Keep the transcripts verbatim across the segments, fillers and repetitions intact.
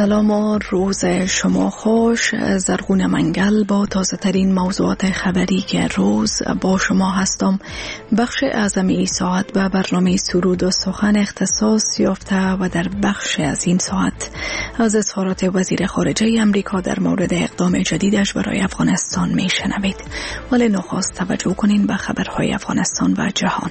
سلام و روز شما خوش. زرغون منگل با تازه ترین موضوعات خبری که روز با شما هستم. بخش اعظم این ساعت به برنامه سرود و سخن اختصاص یافته و در بخش از این ساعت از اظهارات وزیر خارجه امریکا در مورد اقدام جدیدش برای افغانستان می شنوید. ولی نخواست توجه کنین به خبرهای افغانستان و جهان.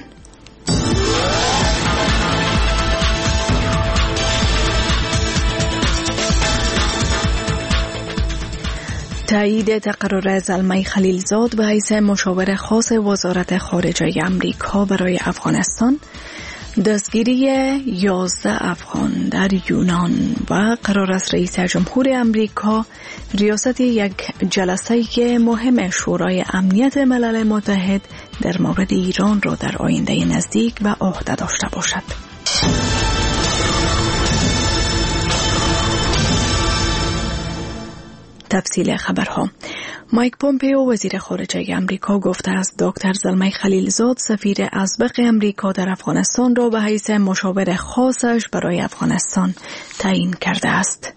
تایید تقرر زلمه خلیلزاد به حیث مشاور خاص وزارت خارجه امریکا برای افغانستان، دستگیری یازده افغان در یونان و قرار است رئیس جمهور امریکا ریاست یک جلسه مهم شورای امنیت ملل متحد در مورد ایران را در آینده نزدیک به عهده داشته باشد. تفصیل خبرها. مایک پومپئو وزیر خارجه امریکا گفته است دکتر زلمه خلیلزاد سفیر اسبق امریکا در افغانستان را به حیث مشاور خاصش برای افغانستان تعیین کرده است.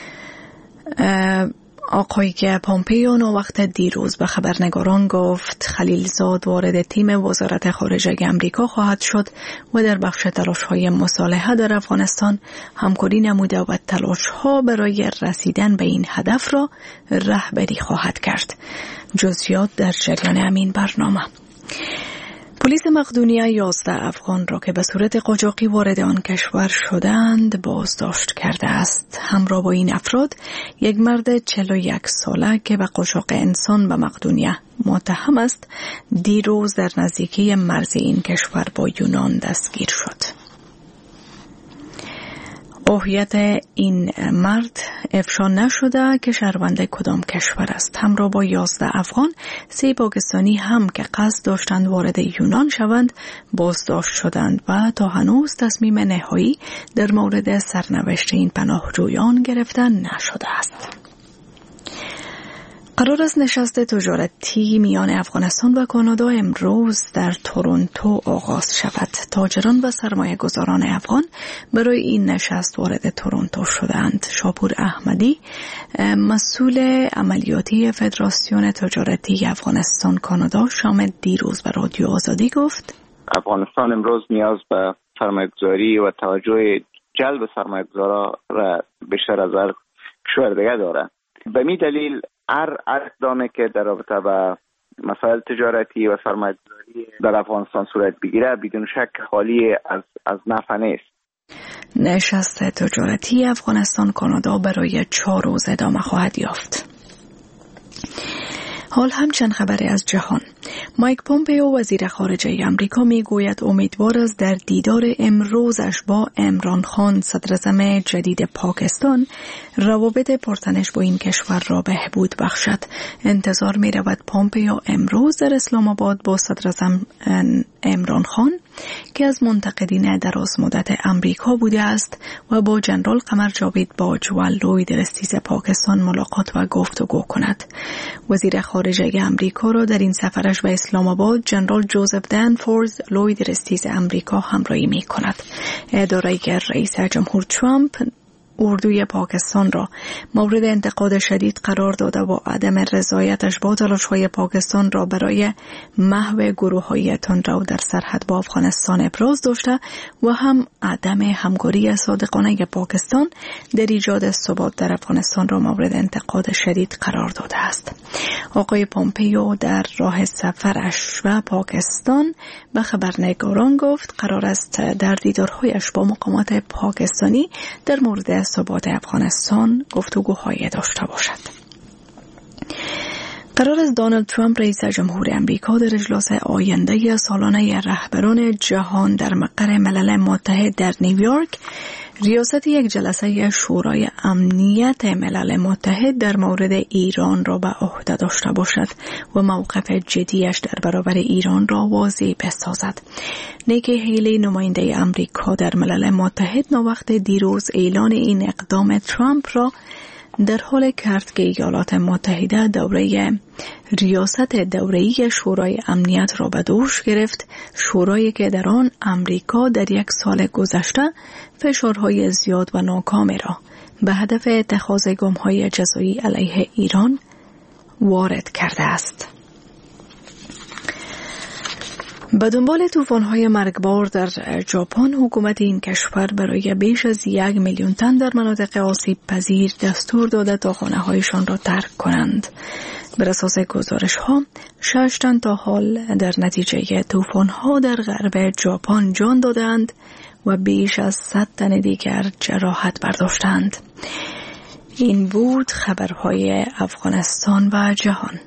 آقای که پومپئو وقت دیروز به خبرنگاران گفت خلیلزاد وارد تیم وزارت خارجه امریکا خواهد شد و در بخش تلاش‌های مصالحه در افغانستان همکاری نموده و تلاش‌ها برای رسیدن به این هدف را رهبری خواهد کرد. جزئیات در جریان همین برنامه. پلیس مقدونیه یازده افغان را که به صورت قاچاقی وارد آن کشور شدند بازداشت کرده است. همراه با این افراد یک مرد چهل و یک ساله که به قاچاق انسان به مقدونیه متهم است دیروز در نزدیکی مرز این کشور با یونان دستگیر شد. هویت این مرد افشا نشده که شهروند کدام کشور است. همراه با یازده افغان، سه پاکستانی هم که قصد داشتند وارد یونان شوند بازداشت شدند و تا هنوز تصمیم نهایی در مورد سرنوشت این پناهجویان گرفته نشده است. قرار است نشست تجارتی میان افغانستان و کانادا امروز در تورنتو آغاز شود. تاجران و سرمایه گذاران افغان برای این نشست وارد تورنتو شدند. شاپور احمدی مسئول عملیاتی فدراسیون تجارتی افغانستان کانادا شام دیروز به رادیو آزادی گفت افغانستان امروز نیاز به سرمایه گذاری و توجه جلب سرمایه گذارا را بیشتر از هر کشور دیگه داره. به می دلیل هر اقدامی که در رابطه با مسائل تجارتی و سرمایه‌گذاری در افغانستان صورت بگیره بدون شک خالی از از نفع نیست. نشست تجارتی افغانستان کانادا برای چهار روز ادامه خواهد یافت. حال همچنین خبری از جهان. مایک پومپئو وزیر خارجه امریکا میگوید امیدوار است در دیدار امروزش با عمران خان صدراعظم جدید پاکستان روابط پرتنش با این کشور را بهبود بخشد. انتظار می رود پومپئو امروز در اسلام آباد با صدراعظم عمران خان که از منتقدین دراز مدت امریکا بوده است و با جنرال قمر جاوید باج و لوید رستیز پاکستان ملاقات و گفتگو کند. وزیر خارجه امریکا را در این سفرش به اسلام آباد جنرال جوزف دنفورد لوید رستیز امریکا همراهی می کند. اداره رئیس جمهور ترامپ اردوی پاکستان را مورد انتقاد شدید قرار داده و عدم رضایتش با تلاش‌های پاکستان را برای محو گروه‌های تندرو در سرحد با افغانستان ابراز داشته و هم عدم همکاری صادقانه پاکستان در ایجاد ثبات در افغانستان را مورد انتقاد شدید قرار داده است. آقای پومپئو در راه سفرش و پاکستان به خبرنگاران گفت قرار است در دیدارهایش با مقامات پاکستانی در مورد ثبات افغانستان گفتگوهای داشته باشد. قرار است دونالد ترامپ رئیس جمهور امریکا در اجلاس آینده سالانه رهبران جهان در مقر ملل متحد در نیویورک ریاست یک جلسه شورای امنیت ملل متحد در مورد ایران را به عهده داشته باشد و موقف جدیش در برابر ایران را واضح بسازد. نیکی هیلی نماینده امریکا در ملل متحد نوقت دیروز اعلان این اقدام ترامپ را در حال کرد که ایالات متحده دوره ریاست دوره‌ای شورای امنیت را به دوش گرفت، شورایی که در آن امریکا در یک سال گذشته فشارهای زیاد و ناکامی را به هدف اتخاذ گام‌های جزایی علیه ایران وارد کرده است. به دنبال طوفان‌های مرگبار در ژاپن، حکومت این کشور برای بیش از یک میلیون تن در مناطق آسیب پذیر دستور داده تا خانه‌هایشان را ترک کنند. بر اساس گزارش‌ها، شش تن تا حال در نتیجه طوفان‌ها در غرب ژاپن جان دادند و بیش از صد تن دیگر جراحت برداشتند. این بود خبرهای افغانستان و جهان.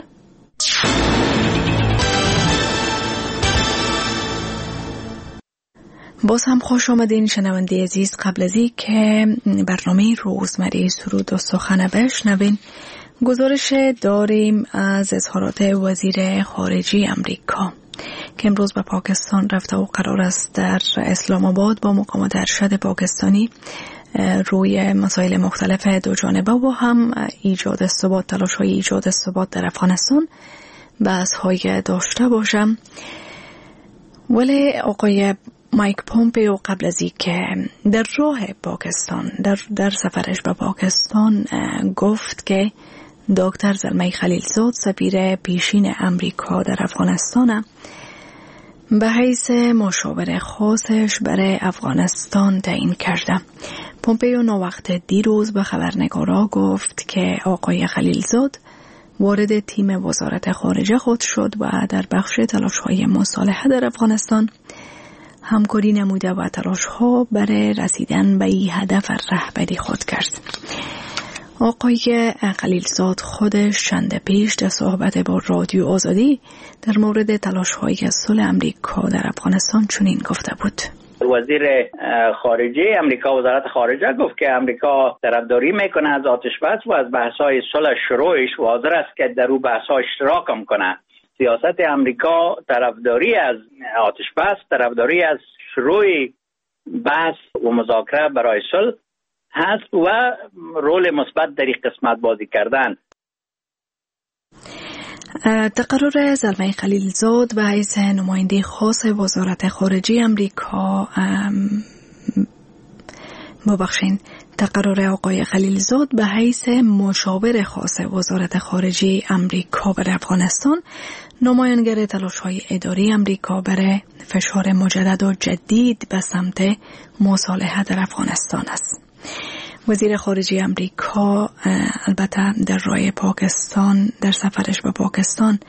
باز هم خوش آمدین شنونده عزیز. قبل از این که برنامه روزمره سرود و سخن بشنوین، گزارش داریم از اظهارات وزیر خارجه امریکا که امروز به پاکستان رفته و قرار است در اسلام آباد با مقامات ارشد پاکستانی روی مسائل مختلف دو جانبه و هم ایجاد ثبات، تلاش‌های ایجاد ثبات در افغانستان بحث‌های داشته باشم. ولی آقای مایک پومپیو قبل از این که در راه پاکستان در, در سفرش به پاکستان گفت که دکتر زلمه خلیلزاد سفیر پیشین امریکا در افغانستان به حیث مشاور خاصش برای افغانستان تعیین کرده. پومپیو نوقت دیروز به خبرنگارا گفت که آقای خلیلزاد وارد تیم وزارت خارجه خود شد و در بخش تلاش‌های مصالحه در افغانستان همکاری نموده و تلاش‌ها برای رسیدن به این هدف رهبری خود کرد. آقای خلیلزاد خودش چند پیش در صحبت با رادیو آزادی در مورد تلاش‌های صلح امریکا در افغانستان چنین گفته بود: وزیر خارجه امریکا، وزارت خارجه گفت که امریکا طرفداری میکنه از آتش بس و از بحث‌های صلح شروعش و حاضر است که در اون بحث‌ها اشتراک هم کنه. سیاست امریکا طرفداری از آتش بس، طرفداری از شروع بحث و مذاکره برای صلح هست و رول مثبت در این قسمت بازی کردن. تقرر زلمه خلیلزاد و حیث نماینده خاص وزارت خارجه امریکا ببخشین تقرر آقای خلیلزاد به حیث مشاور خاص وزارت خارجه امریکا بر افغانستان نمایانگر تلاش‌های اداری امریکا برای فشار مجدد و جدید به سمت مصالحه در افغانستان است. وزیر خارجه امریکا البته در راه پاکستان، در سفرش به پاکستان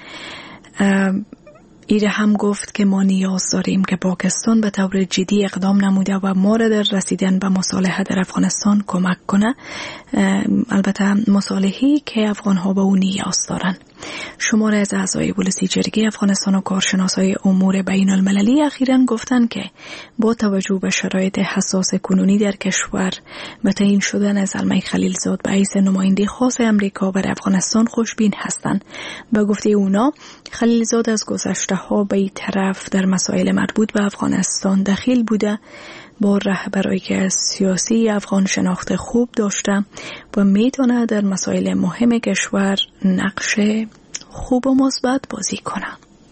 ایره هم گفت که ما نیاز داریم که پاکستان به طور جدی اقدام نموده و ما را در رسیدن به مصالحه در افغانستان کمک کنه، البته مصالحه‌ای که افغان‌ها به اون نیاز دارن. شماره از اعضای بولسی جرگه افغانستان و کارشناسای امور بین المللی اخیراً گفتن که با توجه به شرایط حساس کنونی در کشور و تعیین شدن زلمه خلیلزاد به حیث نماینده خاص امریکا بر افغانستان خوشبین هستند. به گفته اونا خلیلزاد از گذشته ها به این طرف در مسائل مربوط به افغانستان دخیل بوده، با رهبرای سیاسی افغان شناخت خوب داشته و میتونه در مسائل مهم کشور نقش خوب و مثبت بازی کنه.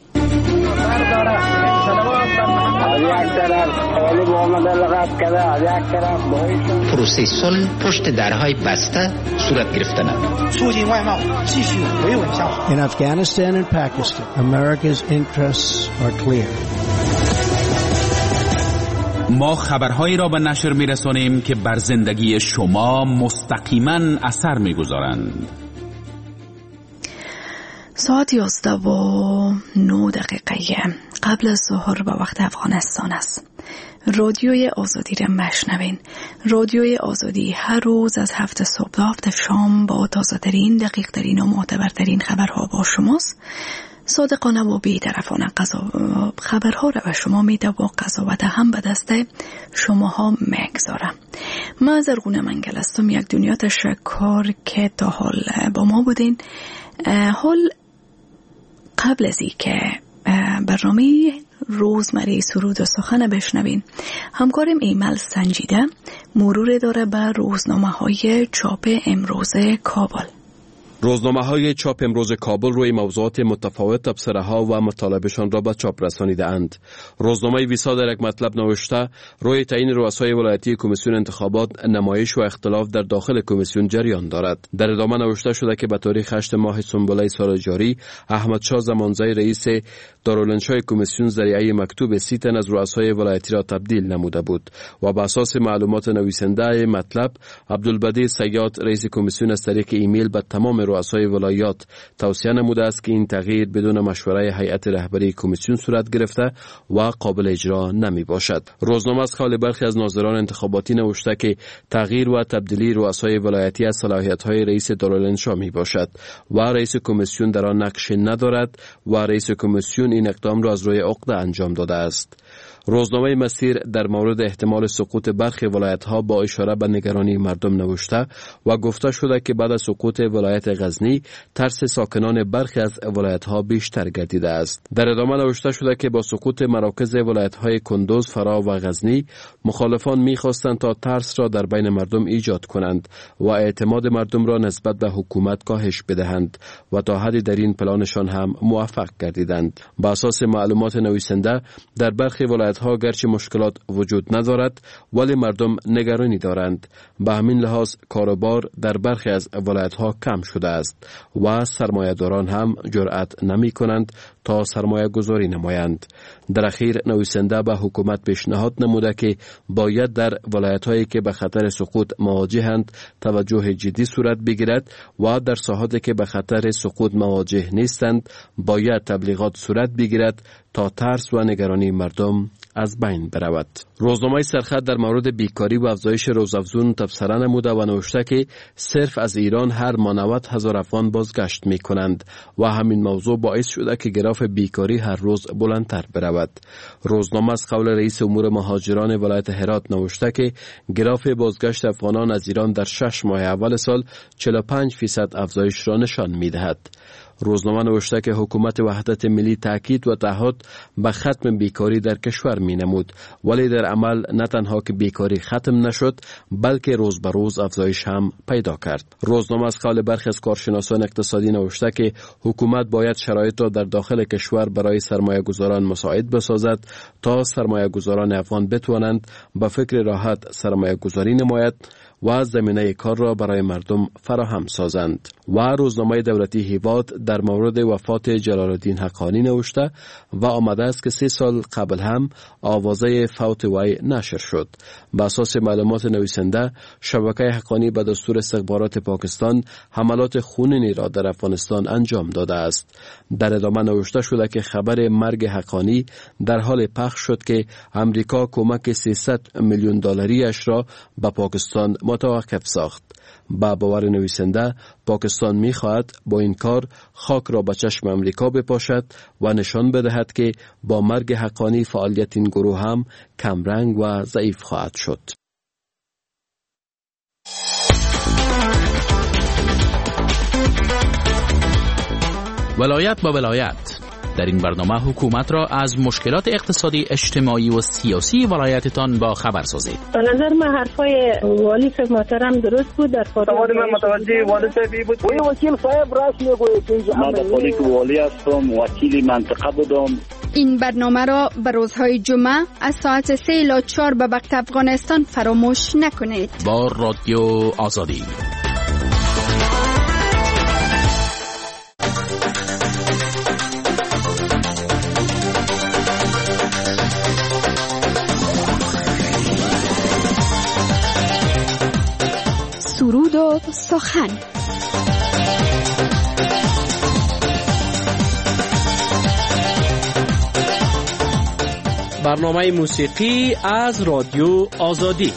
پروسه صلح پشت درهای بسته صورت گرفتن. In Afghanistan and Pakistan, America's interests are clear. ما خبرهایی را به نشر می‌رسانیم که بر زندگی شما مستقیما اثر می‌گذارند. ساعت یازده و نه دقیقه قبل از ظهر به وقت افغانستان است. رادیوی آزادی را مشنوین. رادیوی آزادی هر روز از هفت صبح تا هفت شام با تازه ترین، دقیق ترین و معتبرترین خبرها با شماست. صادقانه و بی‌طرفانه خبرها را به شما میده و قضاوت هم به دست شماها میگذارم. من زرغونه منگل هستم. یک دنیا تشکر که تا حال با ما بودین. حال قبل از این که برنامه روزمره سرود و سخن بشنوین، همکارم ایمل سنجیده مرور داره به روزنامه های چاپ امروز کابل. روزنامه‌های چاپ امروز کابل روی موضوعات متفاوت تبصره‌ها و مطالبشان را به چاپ رسانیده‌اند. روزنامه ویسا در یک مطلب نوشته روی تعیین رؤسای ولایتی کمیسیون انتخابات نمایش و اختلاف در داخل کمیسیون جریان دارد. در ادامه نوشته شده که به تاریخ هشتم ماه سنبله سال جاری احمد شاه زمانزی رئیس دارالانشای کمیسیون ذریعه مکتوب سی تن از رؤسای ولایتی را تبدیل نموده بود و بر اساس معلومات نویسنده مطلب عبدالبدی صیاد رئیس کمیسیون از طریق ایمیل به تمام رؤسای ولایات توصیه نموده است که این تغییر بدون مشوره هیئت رهبری کمیسیون صورت گرفته و قابل اجرا نمی باشد. روزنامه از قول برخی از ناظران انتخاباتی نوشته که تغییر و تبدیلی رؤسای ولایتی از صلاحیت‌های رئیس دارالانشا می باشد و رئیس کمیسیون در آن نقش ندارد و رئیس کمیسیون این اقدام را از روی عقده انجام داده است. روزنامه مسیر در مورد احتمال سقوط برخی ولایت‌ها با اشاره به نگرانی مردم نوشته و گفته شده که بعد از سقوط ولایت غزنی ترس ساکنان برخی از ولایت‌ها بیشتر گردیده است. در ادامه نوشته شده که با سقوط مراکز ولایت‌های کندوز، فرا و غزنی مخالفان می‌خواستند تا ترس را در بین مردم ایجاد کنند و اعتماد مردم را نسبت به حکومت کاهش بدهند و تا حدی در این پلانشان هم موفق گردیدند. با اساس معلومات نویسنده در برخی ولایت ها گرچه مشکلات وجود ندارد ولی مردم نگرانی دارند. به همین لحاظ کاروبار در برخی از ولایت ها کم شده است و سرمایه‌داران هم جرأت نمی کنند تا سرمایه گذاری نمایند. در اخیر نویسنده به حکومت پیشنهاد نموده که باید در ولایت هایی که به خطر سقوط مواجهند توجه جدی صورت بگیرد و در ساحاتی که به خطر سقوط مواجه نیستند باید تبلیغات صورت بگیرد تا ترس و نگرانی مردم از بین برود. روزنامه سرخط در مورد بیکاری و افزایش روزافزون تبصره نموده و نوشته که صرف از ایران هر ماه نود هزار افغان بازگشت می کنند و همین موضوع باعث شده که گراف بیکاری هر روز بلندتر برود. روزنامه از قول رئیس امور مهاجران ولایت هرات نوشته که گراف بازگشت افغانان از ایران در شش ماه اول سال چهل و پنج درصد افزایش را نشان می دهد. روزنامه نوشته که حکومت وحدت ملی تاکید و تعهد به ختم بیکاری در کشور می نمود ولی در عمل نه تنها که بیکاری ختم نشد بلکه روز به روز افزایش هم پیدا کرد. روزنامه از قول برخی از کارشناسان اقتصادی نوشته که حکومت باید شرایط را در داخل کشور برای سرمایه گذاران مساعد بسازد تا سرمایه گذاران افغان بتوانند به فکر راحت سرمایه گذاری نماید و زمینه کار را برای مردم فراهم سازند. و روزنامه دولتی هیواد در مورد وفات جلال الدین حقانی نوشته و آمده است که سه سال قبل هم آوازه فوت وی نشر شد. به اساس معلومات نویسنده شبکه حقانی به دستور استخبارات پاکستان حملات خونینی را در افغانستان انجام داده است. در ادامه نوشته شده که خبر مرگ حقانی در حال پخش شد که امریکا کمک سیصد میلیون دلاری را به پاکستان متوقف ساخت. با باور نویسنده پاکستان می خواهد با این کار خاک را به چشم امریکا بپاشد و نشان بدهد که با مرگ حقانی فعالیت این گروه هم کمرنگ و ضعیف خواهد شد. ولایت با ولایت. در این برنامه حکومت را از مشکلات اقتصادی، اجتماعی و سیاسی ولایتتان با خبر سازید. به نظر من حرفای والی صاحب محترم درست بود. در سوال من متوجه والی صاحبی بود. وی وکیل صاحب راست میگوید که من در حالی که والی هستم وکیل منطقه بودم. این برنامه را به روزهای جمعه از ساعت سه الی چهار به وقت افغانستان فراموش نکنید. با رادیو آزادی. سرود و سخن. برنامه موسیقی از رادیو آزادی.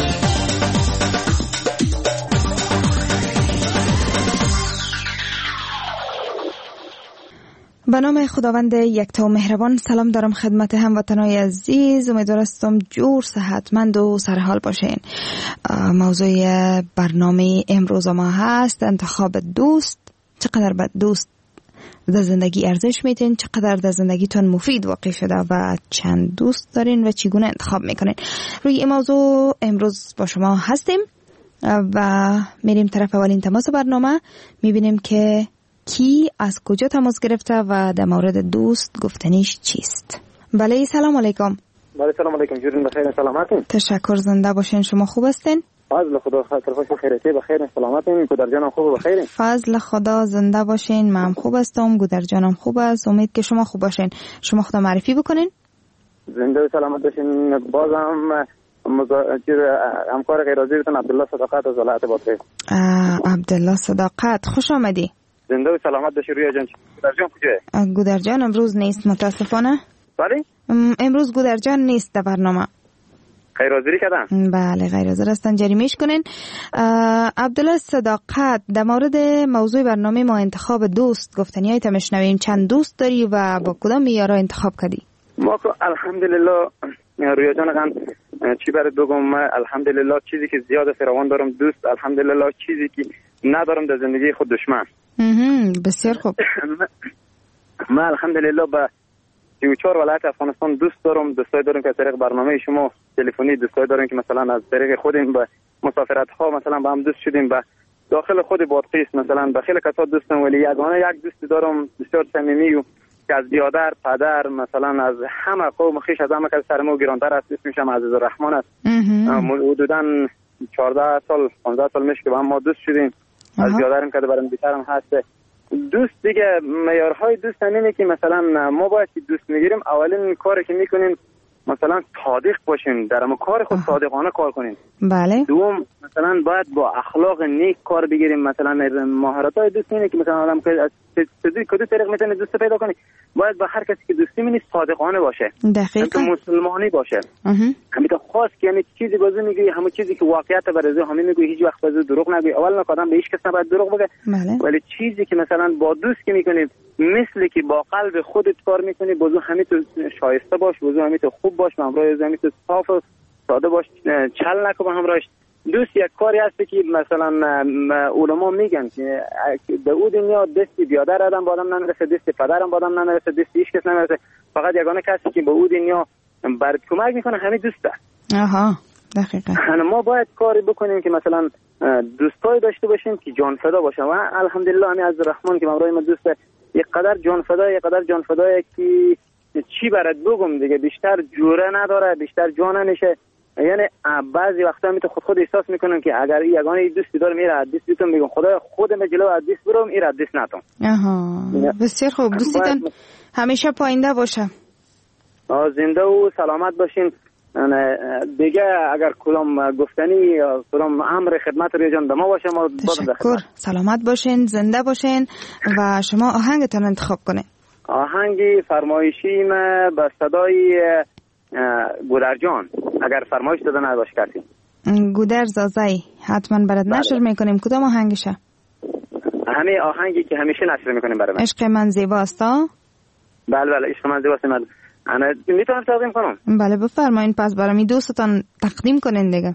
به نام خداوند یکتا و مهربان. سلام دارم خدمت هموطنان عزیز. امیدوارم جور صحتمند و سرحال باشین. موضوع برنامه امروز ما هست انتخاب دوست. چقدر به دوست در زندگی ارزش میتین، چقدر در زندگیتون مفید واقع شده و چند دوست دارین و چگونه انتخاب میکنین. روی این موضوع امروز با شما هستیم و میریم طرف اولین تماس برنامه، میبینیم که کی از کجا تماس گرفته و در مورد دوست گفتنیش چیست. بله سلام علیکم. بله سلام علیکم، جورین بخیر سلامتین؟ تشکر، زنده باشین. شما خوب هستین؟ فضل خدا خاطر خوش خیرتی بخیر سلامتین. گودر جانم خوب بخیرین؟ فضل خدا، زنده باشین. من خوب هستم، گودر جانم خوب است. امید که شما خوب باشین. شما خدا معرفی بکنین. زنده و سلامت باشین. بازم مزاجر همکار غیر حاضرتون عبدالله صداقت از ولایت بادغیس. عبدالله صداقت، خوش آمدی. زنده و سلامت باشی. رویا جان گودر جان کجاست؟ گودر جان امروز نیست متاسفانه. بله؟ امروز گودر جان نیست در برنامه. غیر حاضری کردن؟ بله غیر حاضر هستن، جریمهش کنین. عبدالله صداقت، در مورد موضوع برنامه ما انتخاب دوست گفتنی های تمشنویم. چند دوست داری و با کدام یارا انتخاب کردی؟ ما که الحمدلله رویا جان غن چی برات بگم، من الحمدلله چیزی که زیاد فراوان دارم دوست، الحمدلله چیزی که ندارم در زندگی خود دشمن. بسیار خوب. من الحمدلله با سی و چهار ولایت افغانستان دوست دارم. دوستای دارم که از طریق برنامه شما تلفنی، دوستای دارم که مثلا از طریق خودم با مسافرت ها مثلا با هم دوست شدیم. با داخل خود بادغیس مثلا با خیلی کسا دوستم، ولی یگانه یک دوست دارم بسیار صمیمی و که از بیادر پدر مثلا از همه قوم خویش از همه کس سرمو گرانتر است. اسمش هم عزیز الرحمن است. حدوداً چهارده سال پانزده سال میشه که با هم ما دوست شدیم. از بیادرم که برام بیترم هست. دوست دیگه معیارهای دوست همینه که مثلا ما باید که دوست میگیریم اولین کاری که میکنیم مثلا صادق باشین، در اما کار خود صادقانه کار کنین. بله. دوم مثلا باید با اخلاق نیک کار بگیریم. مثلا مهارت‌های دوست اینه که مثلا آدم که از کدو طریق میتونه دوست پیدا کنه، باید با هر کسی که دوستی می‌کنی صادقانه باشه. دقیقاً. مسلمانی باشه. همین که خاص که همین چیزی بازو میگی، همون چیزی که واقعیت برای همین میگی، هیچ وقت بازو دروغ نگی. اول آدم به هیچ کس نباید دروغ بگه. بله. ولی چیزی که مثلا با دوست که می‌کنی مثل که با قلب خودت کار می‌کنی، بازو همین تو شایسته باش، بازو همین تو خوب باش، همراه همین تو صاف و ساده باش، چل نکن با همراهش. دوست یک کاری هست که مثلا علما میگن که به او دنیا دستی بیادر آدم با آدم نمیرسه، دستی پدرم با آدم نمیرسه، دستی هیچ کس نمیرسه. فقط یگانه کسی که به او دنیا برات کمک میکنه همین دوسته. آها دقیقاً. ما باید کاری بکنیم که مثلا دوستای داشته باشیم که جان فدا باشه. و الحمدلله همین از رحمان که مامرای ما دوسته یک قدر جان فدا، یک قدر جان فدایه که چی برات بگم دیگه، بیشتر جوره نداره، بیشتر جان نمیشه. یعنی بعضی وقتا می تو خود خود احساس میکنم که اگر یگانه دوستی دارم میره دوست بیتون میگم خدا خودم جلو دوست برم ایراد دوست نتون. آها بسیار خوب. دوستیتون همیشه پاینده باشه. زنده و سلامت باشین. دیگه اگر کلام گفتنی یا کلام امر خدمت روی جان دما باشه ما تشکر. سلامت باشین، زنده باشین و شما آهنگتون انتخاب کنین. آهنگی فرمایشی ما با صدای گودر جان اگر فرمایش داده نباشه کردیم. گودر زازای حتما برات نشر میکنیم. کدام آهنگشه؟ همه آهنگی که همیشه نشر میکنیم برای من. عشق من زیباست ها؟ بله بله عشق من زیباست. من انا میتونم تقدیم کنم؟ بله بفرمایید. پس برای می دوستتان تقدیم کنین دیگه.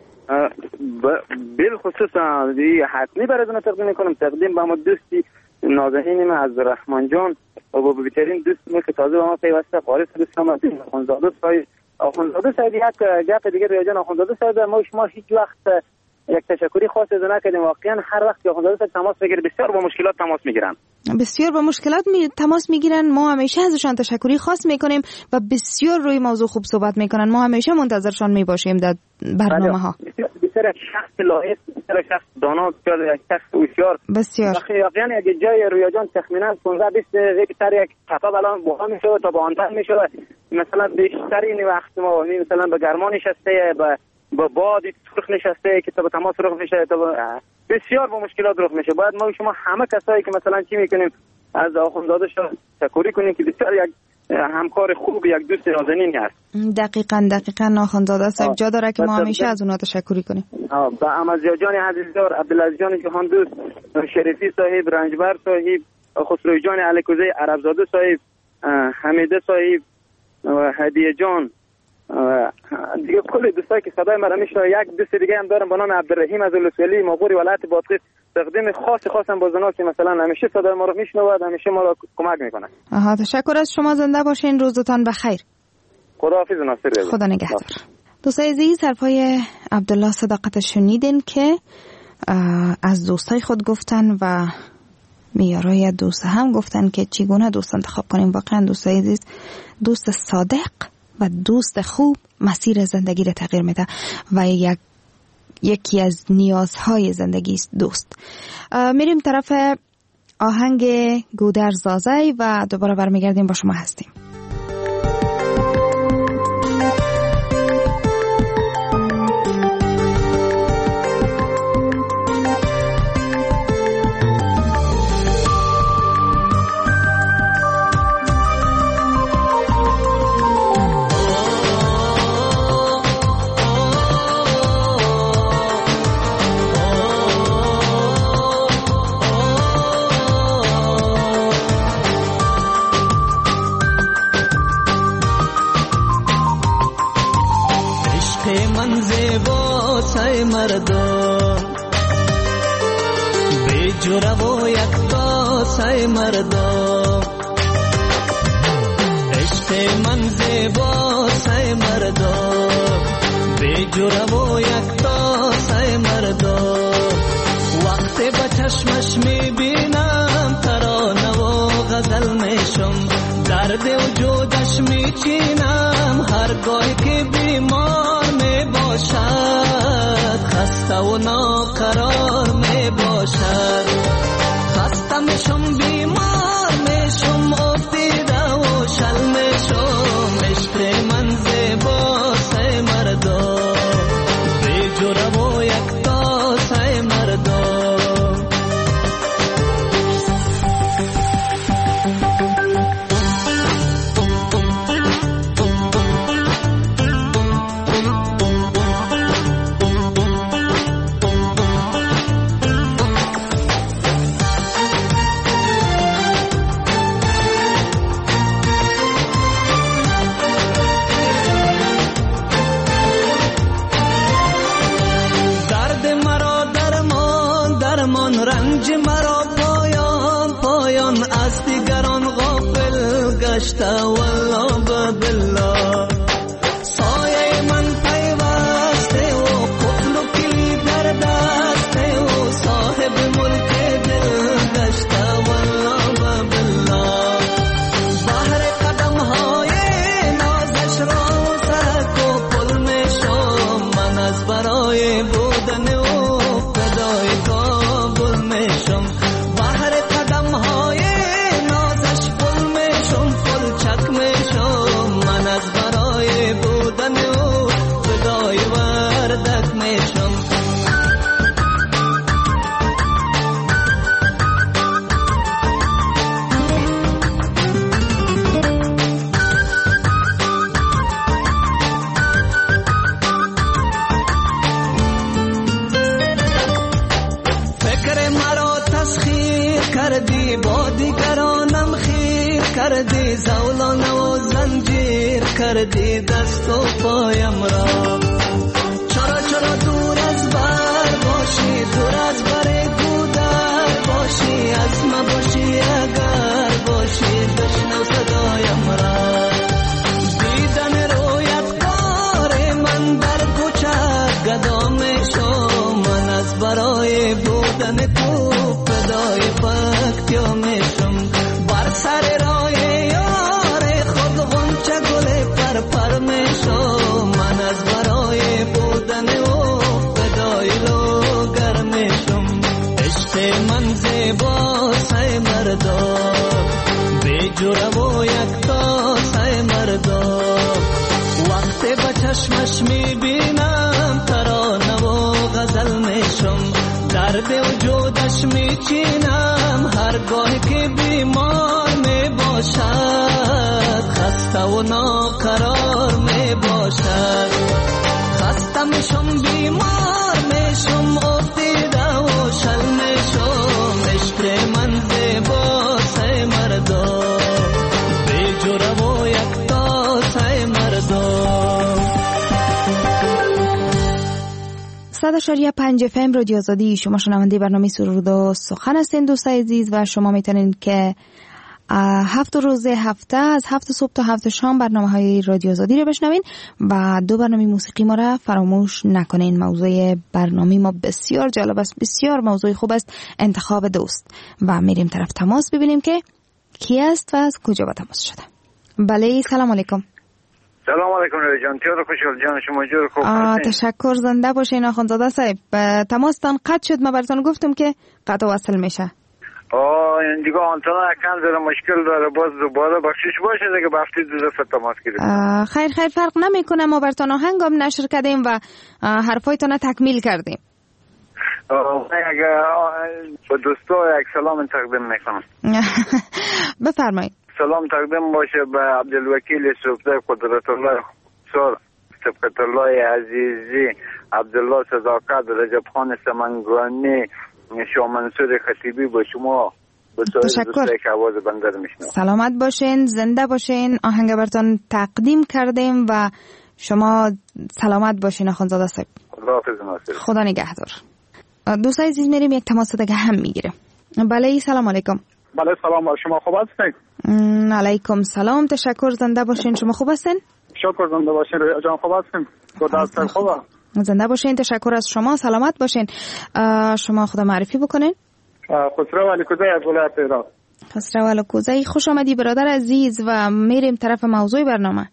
بالخصوص حتمی براتون تقدیم میکنم. تقدیم با ما دوستی نازنین من از رحمان جان و با بهترین دوستم که تازه با ما پیوسته قاری دوستم آخوندزاده صاحب. آخوندزاده صاحب یک گپ دیگه روی جان آخوندزاده صاحب ما شما هیچ وقت یک تشکری خاص از نکردیم. واقعا هر وقت که آخوندزاده صاحب تماس بگیره بسیار با مشکلات تماس میگیرن. بسیار با مشکلات می... تماس میگیرن. ما همیشه ازشان تشکری خاص میکنیم و بسیار روی موضوع خوب صحبت میکنن. ما همیشه منتظرشان میباشیم در برنامه ها. بسیار شخص لایق، بسیار شخص دانا، بسیار شخص هوشیار. بسیار. واقعا اگه جای رویا جان تخمینا پانزده بیست دقیقه تر یک تپه بالا بوها میشه تا با آنتن میشه. مثلا بیشتر این وقت ما مثلا به گرما نشسته، به با باد سرخ نشسته که تا به تماس رخ میشه، تا بسیار با مشکلات رخ میشه. باید ما شما همه کسایی که مثلا چی میکنیم از آخوندزاده شاه تشکر کنیم که بسیار یک همکار خوب، یک دوست نازنین هست. دقیقاً دقیقاً آخوندزاده صاحب جا داره که ما همیشه از اونها تشکر کنیم. با احمدزیا جان عزیزدار، عبدالعزیز جان جهان دوست، شریفی صاحب، رنجبر صاحب، خسروی جان علکوزی عربزاده صاحب، حمیده صاحب و هدیه جان دیگه کل دوستایی که صدای مرا میشنوه. یک دوست دیگه هم دارم به نام عبدالرحیم از الوسولی مغوری ولایت بادغیس. تقدیم خاص خاصم با زنا که مثلا همیشه صدای ما رو میشنوه، همیشه ما رو کمک میکنه. آها تشکر از شما. زنده باشین. روزتان بخیر. خداحافظ. ناصر خدا نگهدار. دوستای عزیز، حرفای عبدالله صداقت شنیدین که از دوستای خود گفتن و میارای دوست هم گفتن که چگونه دوست انتخاب کنیم. واقعا دوستای عزیز، دوست صادق و دوست خوب مسیر زندگی را تغییر میده و یک یکی از نیازهای زندگی است دوست. میریم طرف آهنگ گودر زازی و دوباره برمیگردیم با شما هستیم. مردم به جوره و یک تاسه مردم عشق من زیبا سه مردم به جوره و یک تاسه مردم وقتی به چشمش میبینم ترانه و غزل میشم درد وجودش میچینم هرگاه که بیمار میباشد خسته و ناقرار میباشد خسته میشم بیمار میشم افتیده و شل میشم عشق من زیبا سه مردم به جوره و یک تاسه مردم والله بالله سایه من پیوسته و قفل و کلی در دسته و صاحب ملک دل گشته والله بالله بحر قدم های نازش را سرک و پل میشم من از برای بودن و فدای کابل میشم بحر قدم های نازش پل میشم چک میشم من از برای بودن او فدای وردک میشم فکر مرا تسخیر کردی با دیگرانم خیر کردی زولانه و زنجیر کردی دست و پایم را چرا چرا دور از بر باشی دور از بر گودر باشی از ما باشی اگر باشی بشنو صدایم را دیدن رویت کار من در کوچه گدا میشم من از برای بودن تو فدای فکتیا میشم بر سر راه یار خود غنچه گل پر پر میشم من از برای بودن او فدای لوگر میشم عشق من زیبا سه مردم به جوره و یک تاسه مردم وقتی به چشمش میبینم ترانه و غزل میشم درد وجودش میچینم هرگاه که بیمار میباشد خسته و ناقرار میباشد خسته میشم بیمار میشم افتیده و شل میشم عشق من زیبا سه مردم به جوره و یک تاسه مردم صد و شش پنج اف ام رادیو آزادی. شما شنونده برنامه سرود و سخن هستین دوستای عزیز و شما میتونین که هفت روز هفته از هفت صبح تا هفت شام برنامه های رادیو آزادی رو بشنوین و دو برنامه موسیقی ما را فراموش نکنین. موضوع برنامه ما بسیار جالب است، بسیار موضوع خوب است، انتخاب دوست. و میریم طرف تماس ببینیم که کی است و از کجا با تماس شده. بله سلام علیکم. سلام علیکم جان، تیار خوشحال جان، شما جور خوب هستین؟ تشکر، زنده باشین آخوندزاده صاحب. تماستان قطع شد، ما براتون گفتم که قطع وصل میشه. آه این دیگه آنتنا کم زده مشکل داره، باز دوباره بخشش باشه دیگه بافتی دو دفعه تماس گرفتیم. خیر خیر فرق نمیکنه، ما براتون آهنگ هم نشر کردیم و حرفایتون تکمیل کردیم. آه اگه با دوستا یک سلام تقدیم میکنم. بفرمایید. سلام تقدیم باشه به عبدالوکیل سوفده قدرت الله سر، سبقت الله عزیزی، عبدالله صداقت، رجب خان سمنگانی، شما منصور خطیبی، با شما به سایر دوستایی که آواز بنده رو میشنوم. سلامت باشین، زنده باشین. آهنگ براتون تقدیم کردیم و شما سلامت باشین آخوندزاده صاحب. خداحافظ ناصر. خدا نگهدار. دوستای عزیز میریم یک تماس دیگه هم میگیره. بله سلام علیکم. بله سلام، شما خوب هستین؟ علیکم سلام، تشکر، زنده باشین. شما خوب هستین؟ شکر، زنده باشین. رویا جان خوب هستین؟ خدا دست خوبه. زنده باشین، تشکر از شما، سلامت باشین. شما خدا معرفی بکنین. خسرو علیکوزی از ولایت ایران. خسرو علیکوزی، خوش آمدی برادر عزیز و میریم طرف موضوع برنامه.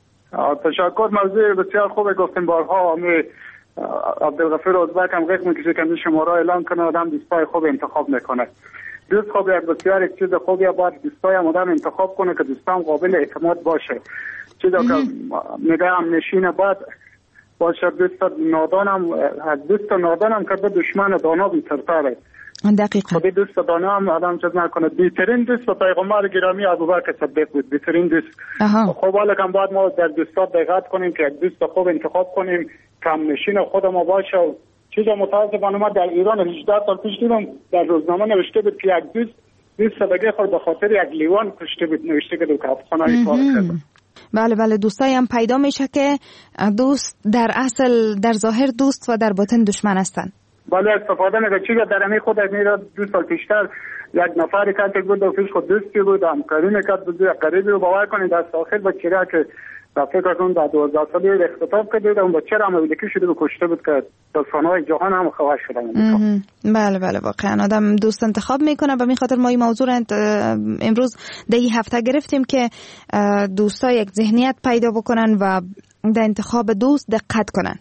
تشکر، موضوع بسیار خوبه گفتیم بارها. می عبدالغفور ازبک هم غیق میکشه که شماره اعلان کنه، آدم دوستای خوب انتخاب میکنه. دوست خوب یک بسیار یک چیز خوبی باید دوستای هم آدم انتخاب کنه که دوستان قابل اعتماد باشه. چیزا که میگه هم نشینه باید باشه. دوست نادانم از دوست نادانم که دشمن دانا بی‌ترتره. دقیقاً. خود دوست دانا هم آدم چیز نکنه. بهترین دوست و پیغمبر گرامی ابوبکر صدیق بود، بهترین دوست. خب حالا که باید ما در دوستا دقت کنیم که یک دوست خوب انتخاب کنیم، کم نشین خود ما باشه. چیزا متاسفانه ما در ایران هجده سال پیش دیدم در روزنامه نوشته بود که یک دوست دوست دیگه خود به خاطر یک لیوان کشته بود، نوشته که دو کفتخانه کار کرده. بله بله، دوستایی هم پیدا میشه که دوست در اصل در ظاهر دوست و در باطن دشمن هستن. بله، استفاده میگه چیزا در امی خود میره. دو سال پیشتر یک نفری که بود و پیش خود دوستی بود، همکاری میکرد، بود یک قریبی رو باور کنید در آخر با چیزا که در فکر کنم در دوازده سالی اختطاف کرده اون بچه را مولکی شده و کشته بود که داستانهای جهان هم خواهد شدن. بله بله، واقعا آدم دوست انتخاب میکنه و می خاطر ما این موضوع را امروز در این هفته گرفتیم که دوستا یک ذهنیت پیدا بکنن و در انتخاب دوست دقت کنن.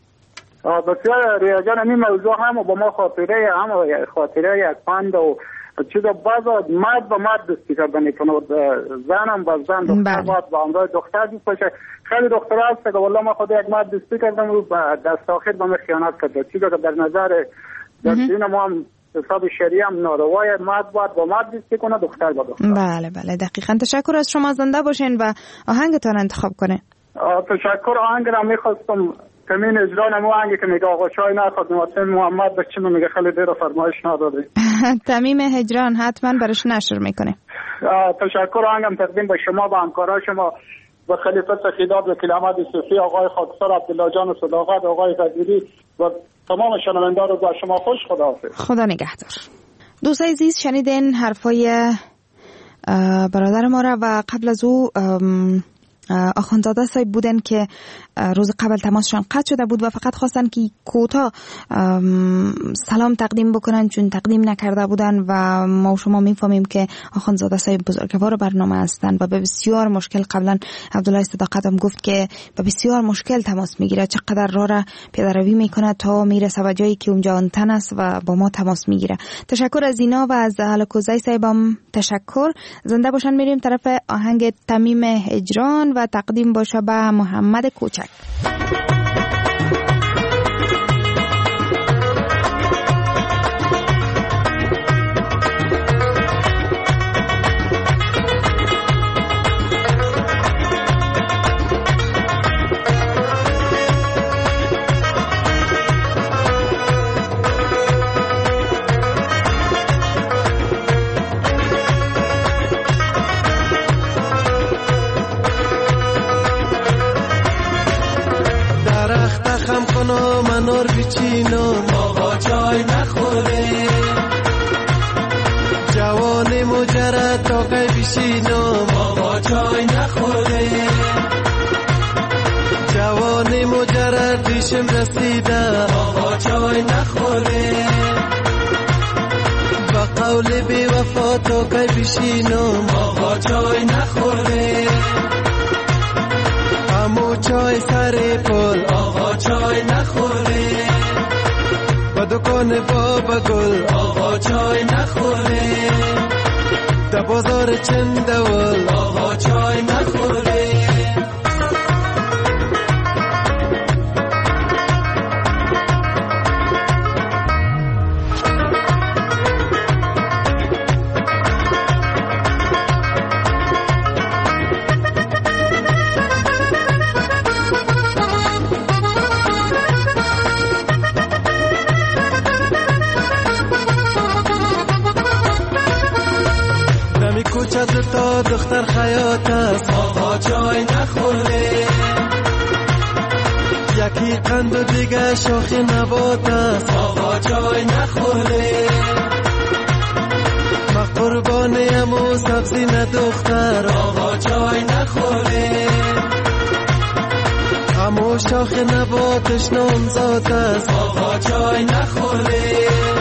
بسیار ریاجان این موضوع هم با ما خاطره هم خاطره یک پند و چیزا بعضا مرد با مرد دوستی کردن میکنه، زنم با زن، دختر با همراه دختر دوست باشه. خیلی دختر هست که والله ما خود یک مرد دوستی کردم و دست آخر با من خیانت کرده. چیزا که در نظر در دین ما هم حساب شریعه هم ناروای، مرد باید با مرد دوستی کنه، دختر با دختر. بله بله دقیقاً. تشکر از شما، زنده باشین و آهنگتان انتخاب کنه. تشکر. آهنگ را میخواستم کمین اجرا نمو آهنگی که میگه آقا چای نخواد نواسین محمد بچه میگه خیلی دیر فرمایش نداده. تمیم هجران حتما برش نشر میکنه. تشکر. آهنگم تقدیم به شما و همکارای شما و خلیفه خداب و کلامت صوفی، آقای خاکسار عبدالله جان و صداقت، آقای قدیری و تمام شنوندگان رو با شما خوش. خداحافظ. خدا نگهدار. دوستای عزیز، شنیدین حرفای برادر ما را و قبل از او آخوندزاده صاحب بودن که روز قبل تماسشان قطع شده بود و فقط خواستن که کوتاه سلام تقدیم بکنن چون تقدیم نکرده بودن و ما و شما میفهمیم که آخوندزاده صاحب بزرگوار برنامه هستن و به بسیار مشکل، قبلا عبدالله صداقت هم گفت که به بسیار مشکل تماس میگیره، چقدر راه را پیاده روی میکنه تا میرسه به جایی که اونجا آنتن است و با ما تماس میگیره. تشکر از اینا و از علیکوزی صاحب هم تشکر. زنده باشن. میریم طرف آهنگ تمیم هجران و تقدیم باشه به محمد کوچک. در تا قی بشینم آقا چای نخوره جوانی مجرد پیشم رسیده آقا چای نخوره با قول بی وفا تا قی بشینم آقا چای نخوره امو چای سر پل آقا چای نخوره با دکان بابا گل آقا چای نخوره در بازار چندول آقا چای نخوره تا دختر خیاط است آقا چای نخوره یکی قند و دیگه شاخ نبات است آقا چای نخوره ما قربانیم و سبزی نه دختر آقا چای نخوره همو شاخ نباتش نامزاد است آقا چای نخوره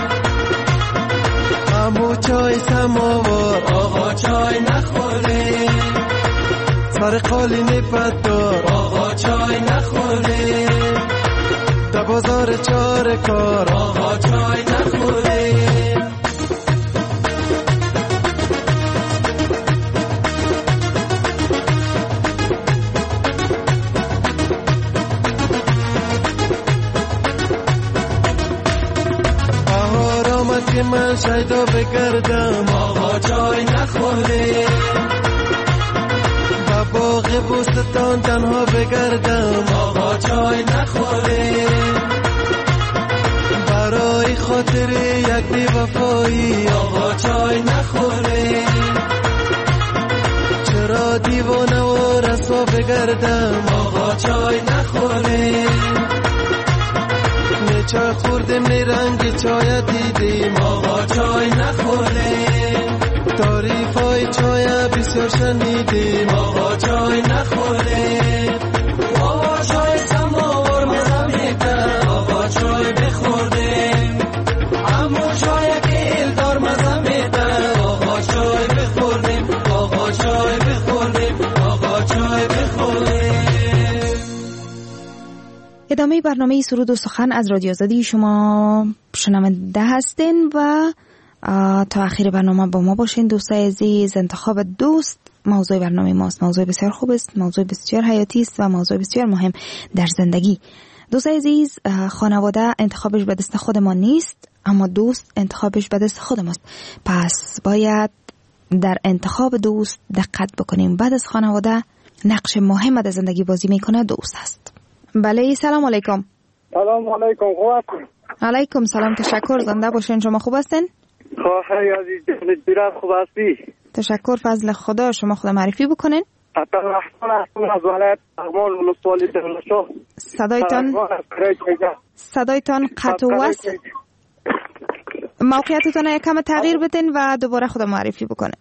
امو چای سماوار آقا چای نخوره سر قالین پدار آقا چای نخوره در بازار چار کار آقا چای نخوره که من شیدا بگردم آقا چای نخوره با باغ بوستان تنها بگردم آقا چای نخوره برای خاطر یک بی وفایی آقا چای نخوره چرا دیوانه و رسوا بگردم آقا چای نخوره چای خوردم رنگ چای دیدیم آقا چای نخوره تعریف های چای بسیار شنیدیم آقا چای نخوره آقا چای سماور مزه میده آقا چای بخوردیم امو چای که الدار مزه میده آقا چای بخوردیم آقا چای بخوردیم آقا چای بخوردیم. ادامه برنامه سرود و سخن از رادیو آزادی شما شنونده هستین و تا آخر برنامه با ما باشین. دوستای عزیز، انتخاب دوست موضوع برنامه ماست. موضوع بسیار خوب است، موضوع بسیار حیاتی است و موضوع بسیار مهم در زندگی. دوستای عزیز، خانواده انتخابش به دست خود ما نیست، اما دوست انتخابش به دست خود ماست. پس باید در انتخاب دوست دقت بکنیم. بعد از خانواده نقش مهم در زندگی بازی میکنه دوست هست. بله، سلام علیکم. سلام علیکم. خوب هستین؟ علیکم سلام، تشکر. زنده باشین. شما خوب هستین؟ خواهی عزیز جانت خوب هستی؟ تشکر، فضل خدا. شما خود معرفی بکنین. عبدالرحمن هستم از ولایت اغمال ولسوالی دهلشاه. صدایتان صدایتان قطع و وصل. موقعیتتون یکم تغییر بدین و دوباره خود معرفی بکنین.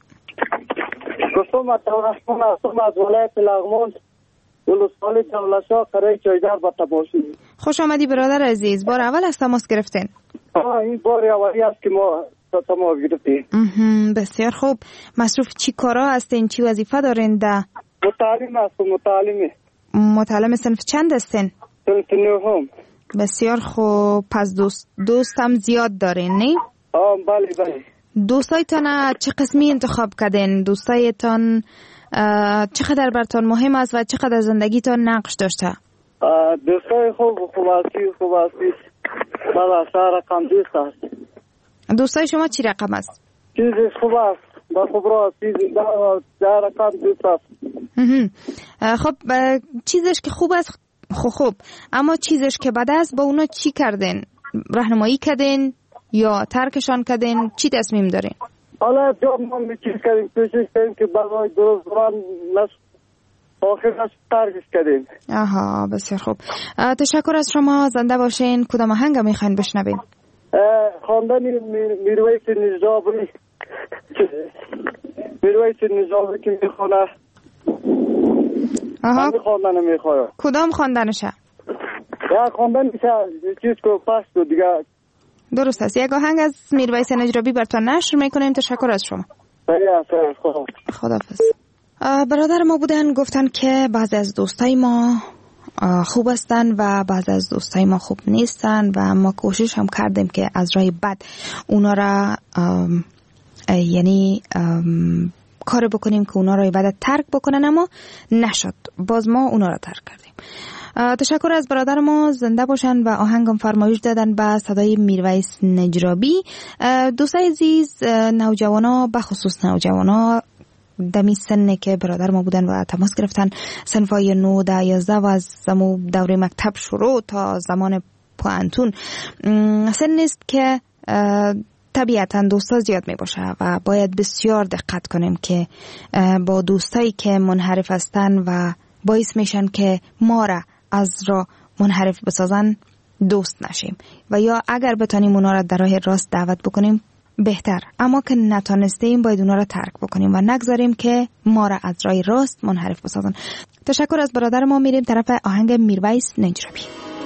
گفتم عبدالرحمن هستم از ولایت اغمال ولسوالی دهلشاه قریه چایدر با تباشی. خوش آمدی برادر عزیز. بار اول از تماس گرفتین؟ آه این بار اولی است که ما تماس گرفتیم. بسیار خوب. مصروف چی کارا هستین؟ چی وظیفه دارین؟ ده متعلم هستم. متعلمی. متعلم صنف چند هستین؟ صنف نهم. بسیار خوب. پس دوست دوست هم زیاد دارین نه؟ آه بله بله. دوستایتان چه قسمی انتخاب کردین؟ دوستایتان چقدر برتان مهم است و چقدر زندگیتان نقش داشته؟ دوستای خوب خوب هستی خوب هستی. بله سه رقم دوست است. دوستای شما چی رقم است؟ چیزی خوب است. با خوب را چیزی ده رقم دوست است. خب چیزش که خوب است خوب خوب، اما چیزش که بد است با اونا چی کردین؟ راهنمایی کردین یا ترکشان کردین؟ چی تصمیم دارین؟ حالا جاب ما می چیز کردیم، کوشش کردیم که برای درست بران نش آخر نش ترکش کردیم. آها بسیار خوب. تشکر از شما. زنده باشین. کدام آهنگ میخواین بشنوین؟ خواندن میرویس نجابری میرویس نجابی که میخونه آها خواندن میخواه. کدام خواندنشه؟ یا خواندن میشه چیز که پس تو دیگه. درست است. یک آهنگ از میرویس نجابی براتون نشر میکنیم. تشکر از شما. خداحافظ. برادر ما بودن گفتن که بعضی از دوستای ما خوب هستن و بعضی از دوستای ما خوب نیستن و ما کوشش هم کردیم که از راه بد اونا را یعنی کار بکنیم که اونا را بد ترک بکنن، اما نشد. باز ما اونا را ترک کردیم. تشکر از برادر ما، زنده باشن و آهنگم فرمایش دادن به صدای میرویس نجابی. دوستای عزیز، نوجوانا بخصوص نوجوانا دمی سنه که برادر ما بودن و تماس گرفتن، صنفای نو ده یازده و از زمو دوره مکتب شروع تا زمان پوانتون سن نیست که طبیعتا دوستا زیاد می باشه و باید بسیار دقت کنیم که با دوستایی که منحرف هستن و باعث میشن که ما را از را منحرف بسازن دوست نشیم و یا اگر بتانیم اونا را در راه راست دعوت بکنیم بهتر، اما که نتانستیم باید اونا را ترک بکنیم و نگذاریم که ما را از راه راست منحرف بسازن. تشکر از برادر ما. میریم طرف آهنگ میرویس نجابی.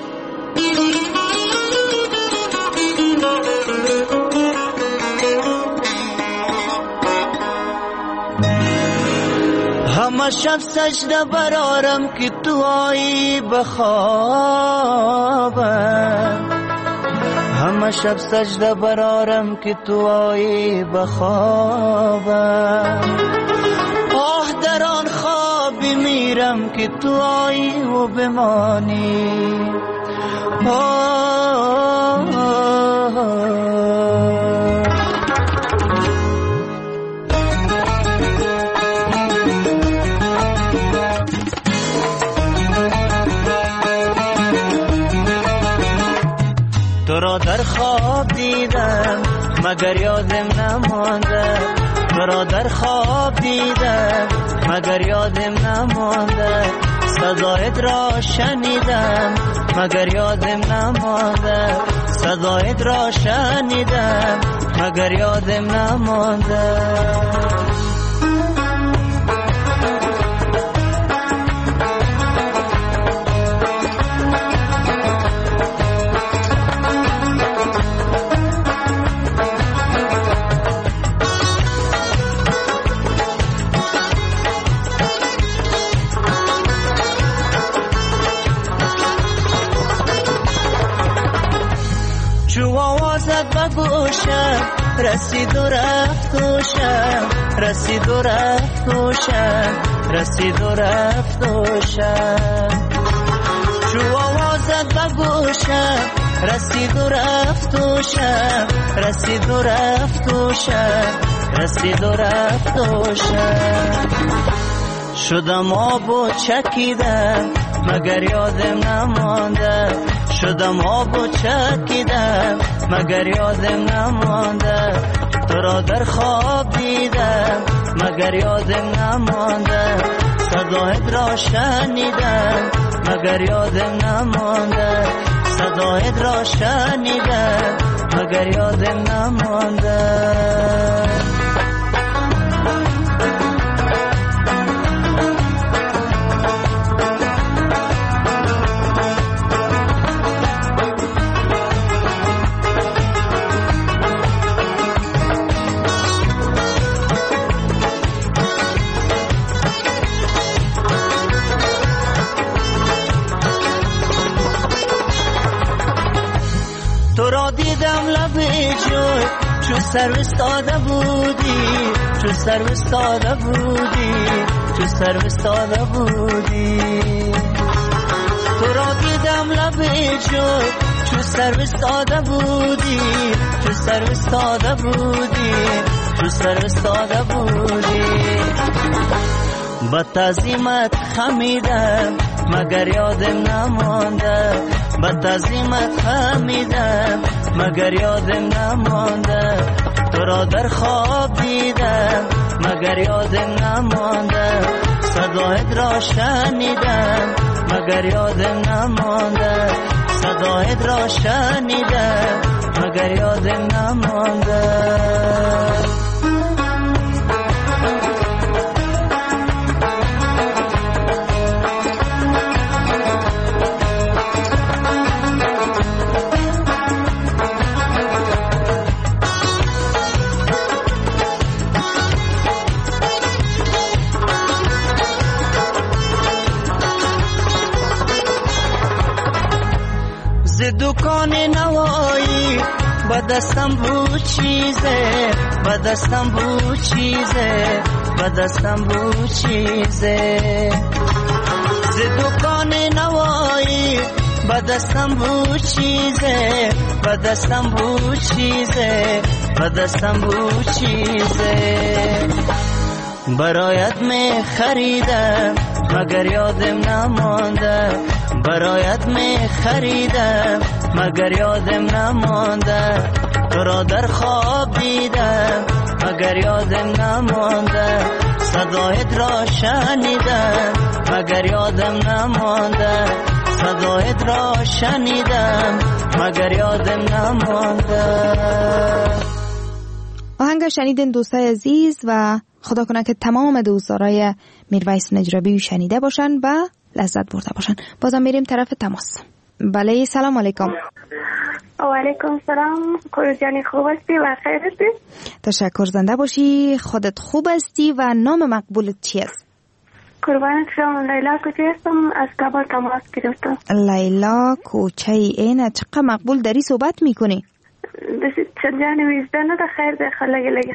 همه شب سجده برارم که تو آیی بخوابم، همه شب سجده برارم که تو آیی بخوابم، آه در آن خوابی میرم که تو آیی و بمانی. آه آه آه تو را در خواب دیدم مگر یادم نمانده، تو را در خواب دیدم مگر یادم نمانده، صدایت را شنیدم مگر یادم نمانده، صدایت را شنیدم مگر یادم نمانده. بگوشم رسید و رفت و شم، رسید و رفت و شم، رسید و رفت و شم، چو آوازت بگوشم رسید و رفت و شم، رسید و رفت و شم، رسید و رفت و شم، شدم آب و چکیدم مگر یادم نمانده، شدم آب و چکیدم مگر یادم نمانده، تو را در خواب دیدم مگر یادم نمانده، صدایت را شنیدم مگر یادم نمانده، صدایت را شنیدم مگر یادم نمانده. تو را دیدم لب جوی چو سر استاده بودی، چو سر استاده بودی، چو سر استاده بودی، تو را دیدم لب جوی چو سر استاده بودی، چو سر استاده بودی، چو سر استاده بودی، با تعظیمت خمیدم مگر یادم نمانده، با تعظیمت خمیدم مگر یادم نمانده، تو را در خواب دیدم مگر یادم نمانده، صدایت را شنیدم مگر یادم نمانده، صدایت را شنیدم مگر یادم نمانده. دکان نوایی با دستم بود چیزه با دستم بود چیزه با دستم بود چیزه ز دکان نوایی با دستم بود چیزه با دستم بود چیزه با دستم بود چیزه برایت می خریدم مگر یادم نمانده برایت می خریدم مگر یادم نمانده تو را در خواب دیدم مگر یادم نمانده صدایت را شنیدم مگر یادم نمانده صدایت را شنیدم مگر یادم نمانده. آهنگ شنیدین دوستای عزیز و خدا کنه که تمام دوستدارای میرویس نجرابی شنیده باشن و لذت برده باشن. بازم میریم طرف تماس. بله سلام علیکم. و علیکم سلام. کورجانی خوب هستی و خیر هستی؟ تشکر، زنده باشی. خودت خوب هستی و نام مقبولت چی است؟ قربانت شما. لیلا کوچه هستم، از کابل تماس گرفتم. لیلا کوچه اینه، چقدر مقبول داری صحبت میکنی؟ چندانی ویزده نده خیر ده خلقی لگه.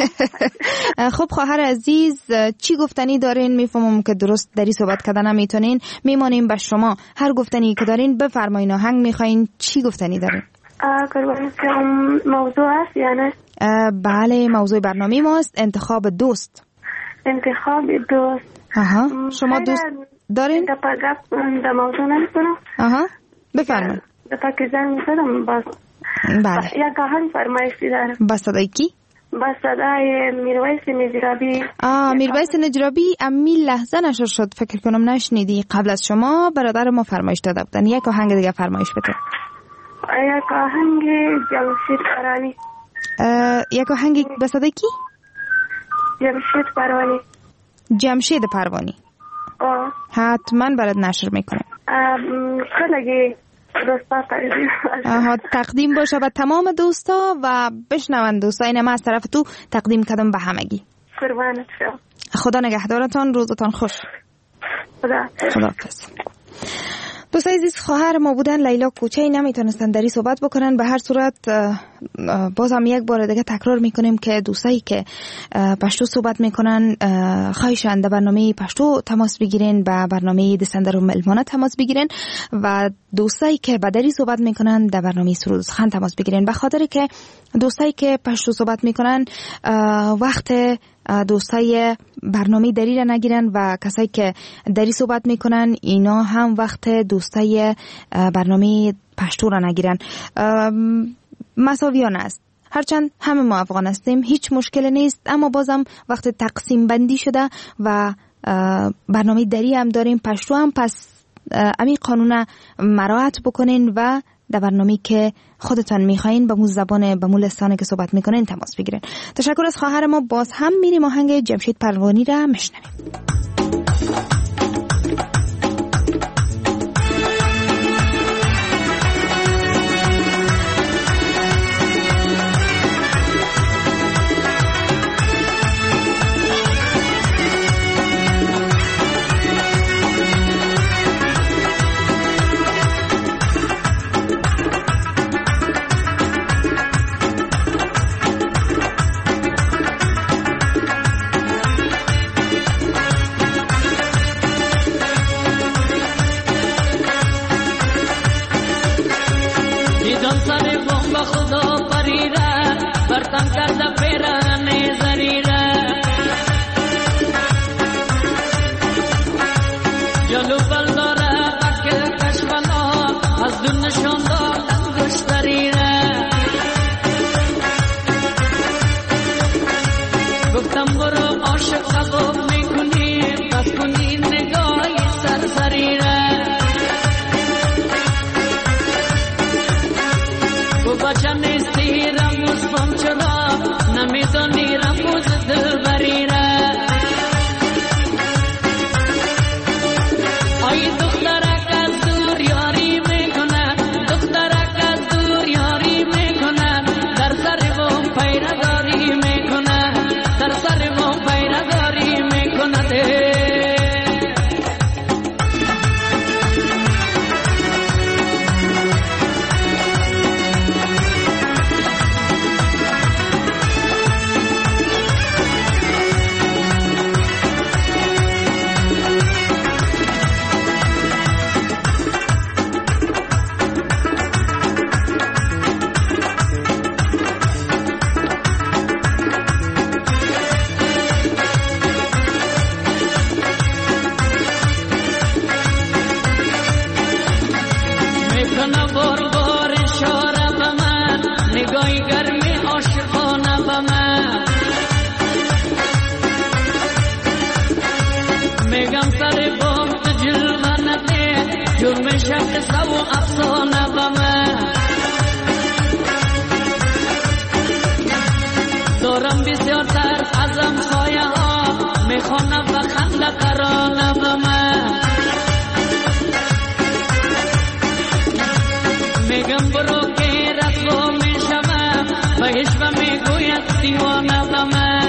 خب خواهر عزیز چی گفتنی دارین؟ میفهمم که درست داری صحبت کردن نمیتونین، میمانیم به شما. هر گفتنی که دارین بفرمایین. آهنگ میخواین چی گفتنی دارین؟ قربانت شما. موضوع هست یا نه؟ بله موضوع برنامه ماست انتخاب دوست. انتخاب دوست. آها شما دوست دارین؟ در پاگب در موضوع نمیتونم. آها بفرمایین. در پاکستان میتونم باز. بله. یک آهنگ فرمایشی دارم. با صدای کی؟ با صدای میرویس نجرابی. آه میرویس نجرابی. امی لحظه نشر شد فکر کنم نشنیدی. قبل از شما برادر ما فرمایش داده بودن. یک آهنگ دیگه فرمایش بده. یک آهنگ جمشید پروانی. یک آهنگ با صدای کی؟ جمشید پروانی. جمشید پروانی. آه. حتما برات نشر میکنم. خیلی دوستا تقدیم. آها تقدیم باشه به تمام دوستا و بشنون دوستا. اینه من از طرف تو تقدیم کردم به همگی. قربانت شم. خدا نگهدارتان، روزتان خوش. خدا خداحافظ. دوستای عزیز خواهر ما بودن لیلا کوچه‌ای، نمیتونستن دری صحبت بکنن. به هر صورت باز هم یک بار دیگه تکرار میکنیم که دوستایی که پشتو صحبت میکنن خواهشاً در برنامه پشتو تماس بگیرین، به برنامه دسندر و ملمانه تماس بگیرین و دوستایی که با دری صحبت میکنن در برنامه سرود خان تماس بگیرین. به خاطر که دوستایی که پشتو صحبت میکنن وقت دوستای برنامه دری را نگیرن و کسایی که دری صحبت میکنن اینا هم وقت دوستای برنامه پشتو را نگیرن. مساویانه است. هرچند همه ما افغان هستیم هیچ مشکل نیست، اما بازم وقت تقسیم بندی شده و برنامه دری هم داریم پشتو هم، پس امی قانون مراعات بکنین و در برنامه‌ای که خودتان میخواین به مو زبان به مو لسانی که صحبت میکنین تماس بگیرین. تشکر از خواهر ما. باز هم میریم آهنگ جمشید پروانی را میشنویم. بچه نیستی میگم سر بام تو جلوه نده جرم شب قصه و افسانه بمه دارم بسیار تر ازم سایه ها میخوانم و خنده ترانه بمه میگم برو که رسوا میشم و عشق میگوید دیوانه بمه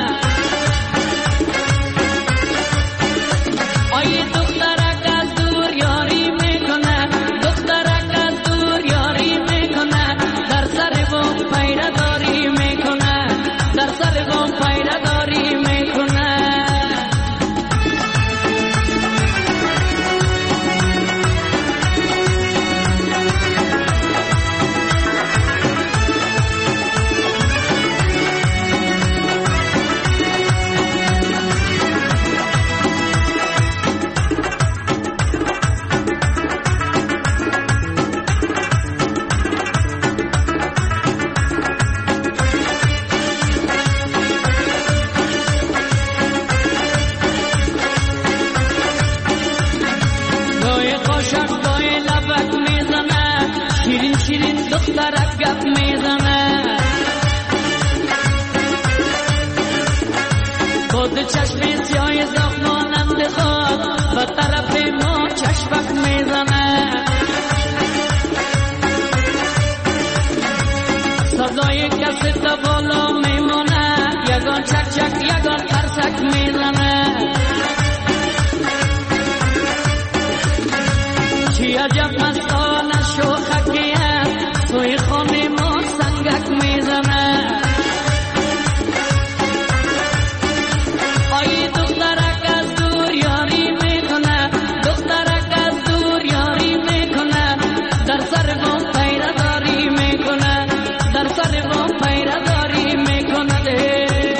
آی دخترک از دور یاری میکنه دخترک از دور یاری میکنه در سر بام پیره داری میکنه در سر بام پیره داری میکنه دخترک گپ میزنه خود چشم سیاه زخمانند خود و طرف ما چشمک میزنه صدای کسی تا بالا میمونه یگان چک چک یگان ترسک میزنه چی عجب مستانه شوخکیه توی خانه ما سنگک میزنه آی دخترک از دور یاری میکنه دخترک از دور یاری میکنه در سر بام پیره داری میکنه در سر بام پیره داری میکنه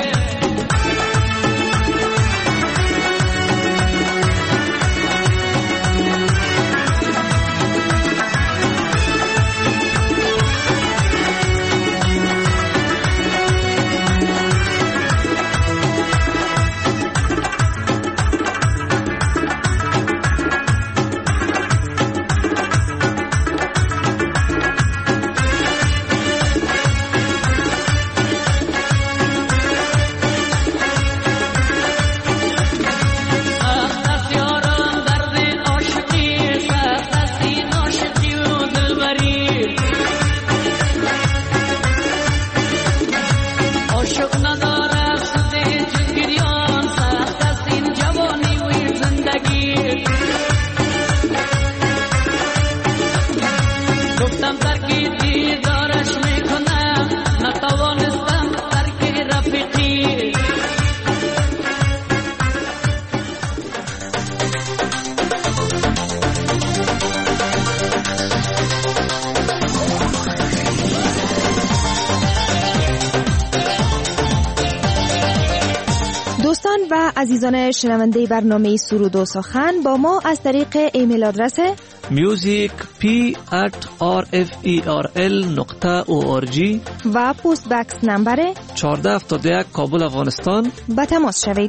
دوستان و عزیزان شنونده برنامه سرود و سخن با ما از طریق ایمیل آدرس music p at r f e r l نقطه او آر جی و پست بکس نمبر چهارده هفتاد و یک کابل افغانستان به تماس شوید.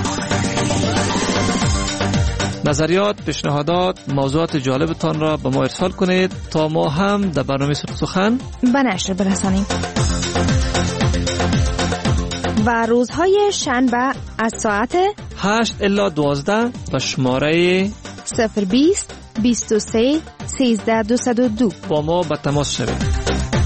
نظریات، پیشنهادات، موضوعات جالبتان را به ما ارسال کنید تا ما هم در برنامه سرود سخن به نشر برسانیم. و روزهای شنبه از ساعت هشت الی دوازده و شماره صفر بیست بیست و سه سیزده دویست و دو با ما به تماس شوید.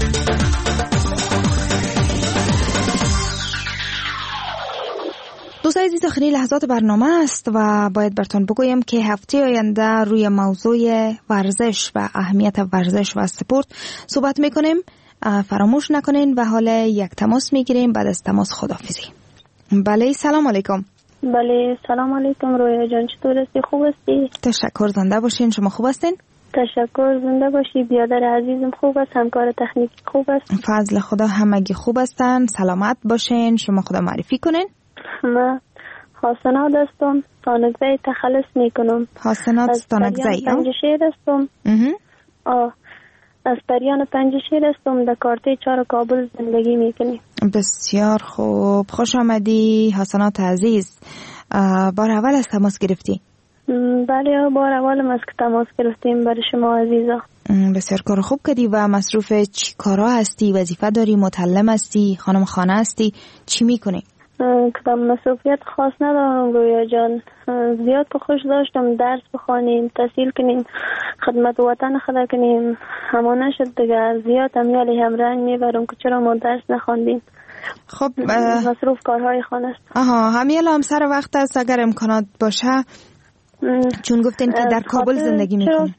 دوستان عزیز، آخرین لحظات برنامه است و باید براتون بگویم که هفته آینده روی موضوع ورزش و اهمیت ورزش و سپورت صحبت میکنیم. فراموش نکنین و حالا یک تماس میگیریم. بعد از تماس خداحافظی. بله، سلام علیکم. بله، سلام علیکم. رویا جان چطور هستی؟ خوب هستی؟ تشکر، زنده باشین. شما خوب هستین؟ تشکر، زنده باشی. بیادر عزیزم خوب است؟ همکار تکنیکی خوب است؟ فضل خدا همگی خوب هستن. سلامت باشین. شما خدا معرفی کنین. من حسنات هستم، تانکزی تخلص میکنم. حسنات تانکزی پنجشیر هستم. آه از پریان پنجشیر هستم، در کارته چهار کابل زندگی میکنیم. بسیار خوب، خوش آمدی حسنات عزیز. بار اول از تماس گرفتی؟ بله بار اولم است که تماس گرفتیم برای شما عزیزا. بسیار کار خوب کردی. و مصروف چی کارا هستی؟ وظیفه داری؟ متعلم هستی؟ خانم خانه هستی؟ چی میکنی؟ کدام مسئولیت خاص ندارم رویا جان. زیاد که خوش داشتم درس بخوانیم، تحصیل کنیم، خدمت وطن خدا کنیم، اما نشد دیگه. زیاد امیالی هم رنگ میبرم که چرا ما درس نخواندیم. خب مصروف کارهای خانه است. آها همیالا هم سر وقت است اگر امکانات باشه، چون گفتین که در کابل زندگی میکنی.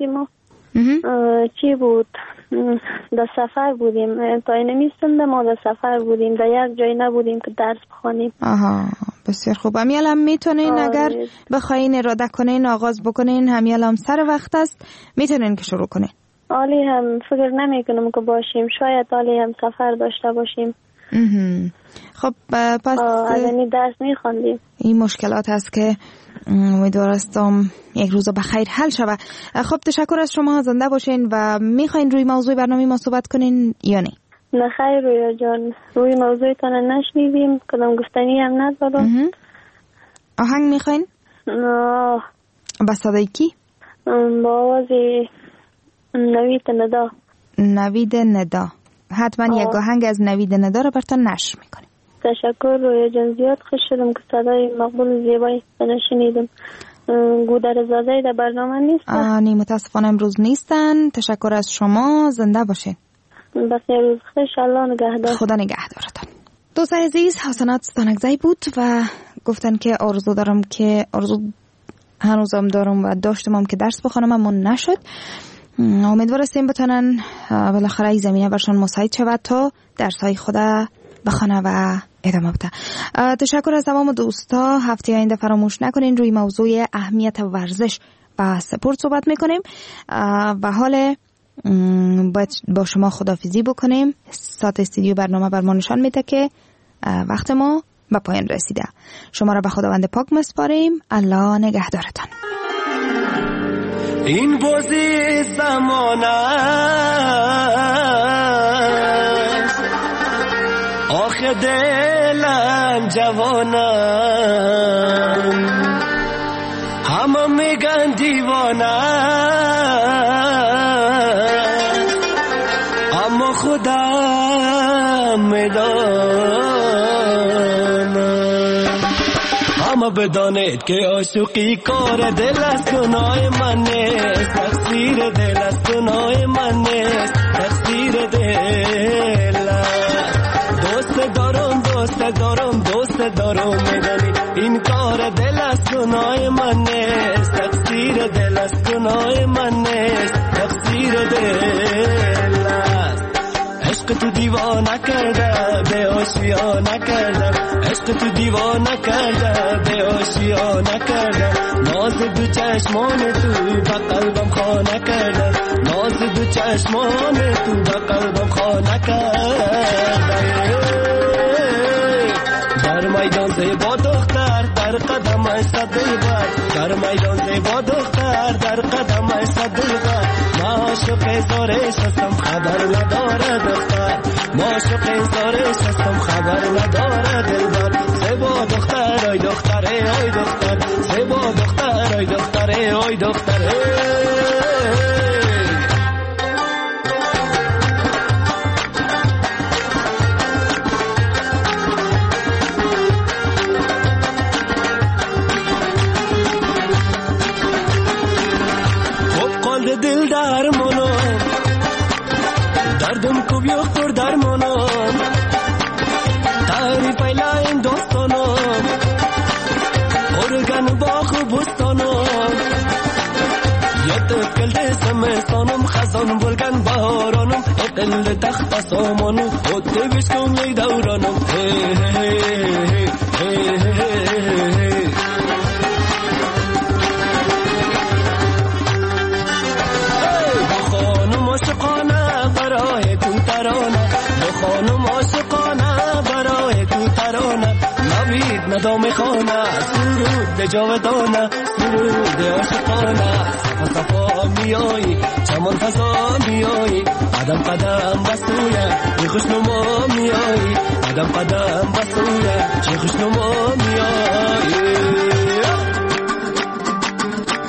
چی بود؟ در سفر بودیم، تا نمیستنده ما در سفر بودیم، در یک جای نبودیم که درس بخوانیم. آها بسیار خوب. همیال هم میتونین اگر بخواین اراده کنین آغاز بکنین، همیال هم سر وقت است میتونین که شروع کنین. عالی هم فکر نمی کنم که باشیم، شاید عالی هم سفر داشته باشیم. خب پس از این درس میخواندیم. این مشکلات هست که امیدوارستم یک روز بخیر حل شود. خب تشکر از شما، زنده باشین. و میخواین روی موضوع برنامه ما صحبت کنین یا نه؟ نه خیر رویا جان، روی موضوعتان نشنیدیم، کدام گفتنی هم ندارم. آهنگ میخواین؟ نه. با صدای کی؟ با آواز نوید ندا. نوید ندا. حتما یک آهنگ از نوید ندا رو براتون نشر میکنیم. تشکر رویا جان، زیاد خوش شدم که صدای مقبول زیبایی نشنیدم. گودر زاده در برنامه نیستن؟ آنی متاسفانه امروز نیستن. تشکر از شما، زنده باشین. بخیر روز خوش، الله نگهدار. خدا نگهدارتان. دوست عزیز، حسنات ستانکزی بود و گفتن که آرزو دارم که آرزو هنوزم دارم و داشتم که درس بخونم اما نشد. امیدوارم بتونن بالاخره این زمینه برشان مساعد شود تا درس‌های خود بخونه و ادامه بده. تشکر از تمام دوستا. هفته آینده فراموش نکنین روی موضوع اهمیت ورزش و سپورت صحبت میکنیم و حال با شما خداحافظی بکنیم. ساعت استودیو برنامه بر ما نشان میده که وقت ما به پایان رسیده. شما را به خداوند پاک میسپاریم. الله نگهدارتان. این بازی زمان است، آخه دلم جوانم، همه میگن دیوانم، اما خودم میدانم. اما بدانید که عاشقی کار دل است، گناه من نیست، تقصیر دل است، گناه من نیست، تقصیر دل است. دوست دارم دوست دارم دوست دارم، میدانید این کار دل است، گناه من نیست، تقصیر دل است، گناه من نیست، تقصیر دل است. عشق تو دیوانه کرده به آشیانه کردم، عشق تو دیوانه کرده به آشیانه کردم. ناز دو چشمان تو به قلبم خانه کرده، ناز دو چشمان تو به قلبم خانه کرده. در میدان زیبا دختر در قدم صدی بر، در میدان زیبا دختر در قدم صدی بر. ما عاشق زارش هستم خبر نداره دختر، ما عاشق زارش هستم خبر نداره دلبر. زیبا دختر ای دختره ای دختر، زیبا دختر ای دختره ای دختره. دل درمانم، دردم کوب یختر درمانم، تعریف ایلاین دوستانم، ارگن باخ بستانم. یاد کلده سمستانم، خزان بلگن بهارانم، اقل تخت سامانم، خود بشکم لی دورانم. هی هی هی هی هی. عاشقانه برای تو ترانه، دو خانم عاشقانه برای تو ترانه. نوید ندا میخوانه سرود به جاودانه، سرود عاشقانه. صفا صفا میایی چمن فضا میایی، قدم قدم بسویه چه خوشنما میایی، قدم قدم بسویه چه خوشنما میایی.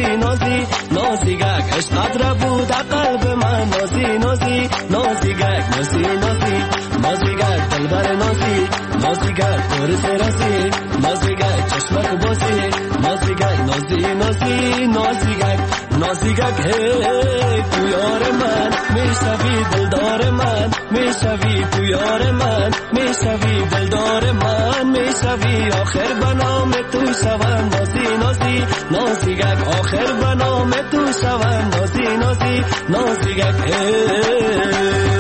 نازی نازی نازیگک عشقت را بود قلب من نازی نازی نازیگک نازی نازی نازیگک دلبر نازی نازیگک پرس رازی نازیگک چشمک بازی نازیگک نازی نازی نازیگک نازیگک هی تو یار من میشوی دلدار من میشوی تو یار من میشوی دلدار من میشوی آخر بنام تو شوم نازی نازی نازیگک آخر بنام تو شوم نازی نازی نازیگک هی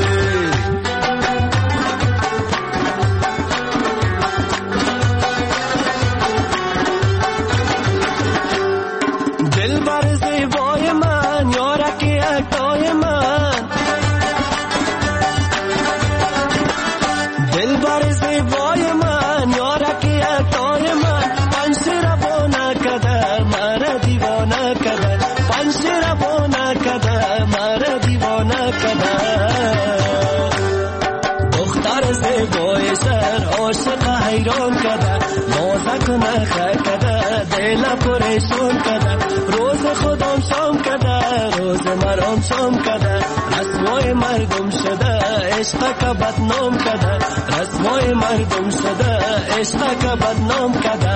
حیران کده نازک نخه کده دل پریشان کده روز خودم شام کده روز مرام شام کده رسوای مردم شده عشق که بدنام کده رسوای مردم شده عشق که بدنام کده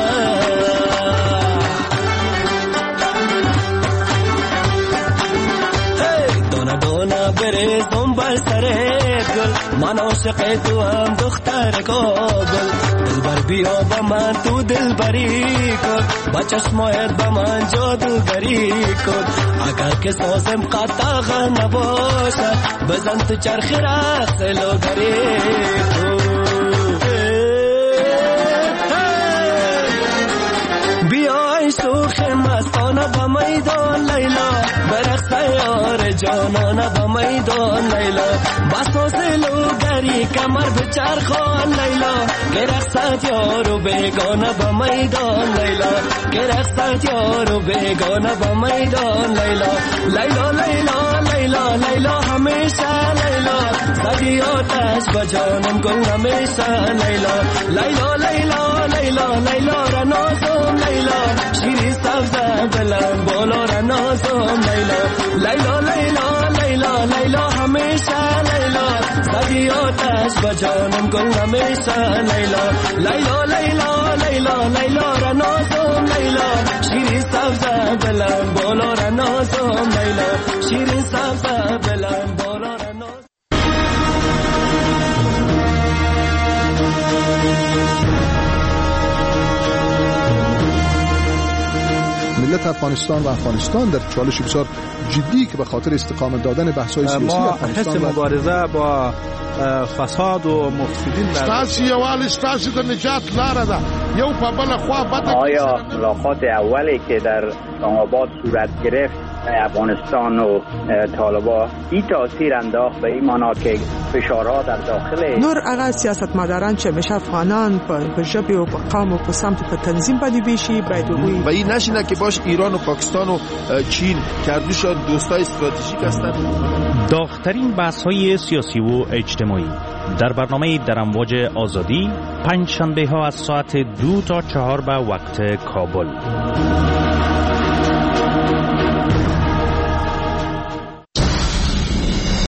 دانه دانه بریزم بر سرت گل من عاشق تو هم دختر کابل دلبر بیا با من تو دلبری کن با چشمایت با من جادوگری کن اگر که سازم قطعه نباشد بزن تو چرخ رقص لوگری بیای شوخ مستانه با میدان لیلا برقص یار جانانه با میدان لیلا بساز لوگری کمر به چرخان لیلا که رقصت یارو بیگانه با میدان لیلا که رقصت یارو بیگانه با میدان لیلا لیلا لیلا لیلا لیلا همیشه لیلا زدی آتش با جانم گل همیشه لیلا لیلا لیلا لیلا لیلا را نازم لیلا شیری سبزه دلم بالا را نازم لیلا لیلا لیلا لیلا لیلا همیشه لیلا زدی آتش با جانم گل همیشه لیلا لیلا لیلا لیلا لیلا را نازم لیلا شیری سبزه دلم بالا را نازم لیلا شیری سبزه دلم بالا را نازم ملت افغانستان و افغانستان در چالش بسیار جدی که به خاطر استقامت دادن بحث‌های سیاسی افغانستان ما حس مبارزه با فساد و مفسدین ستاسي یوال ستاسي د نجات لاره ده یو په بل خوا بده. آیا ملاقات اولی که در اسلام‌آباد صورت گرفت افغانستان و طالبان این تاثیر انداخت به این معنا که فشارها در داخل نور هغه سیاستمداران چې مشه افغانان په ژبه او په قوم او په سمت په تنظیم باندې بشي باید وي و این نشینه که باش ایران و پاکستان و چین کردوشان دوستای استراتژیک هستند. داغ‌ترین بحث‌های سیاسی و اجتماعی در برنامه در امواج آزادی پنج شنبه ها از ساعت دو تا چهار به وقت کابل.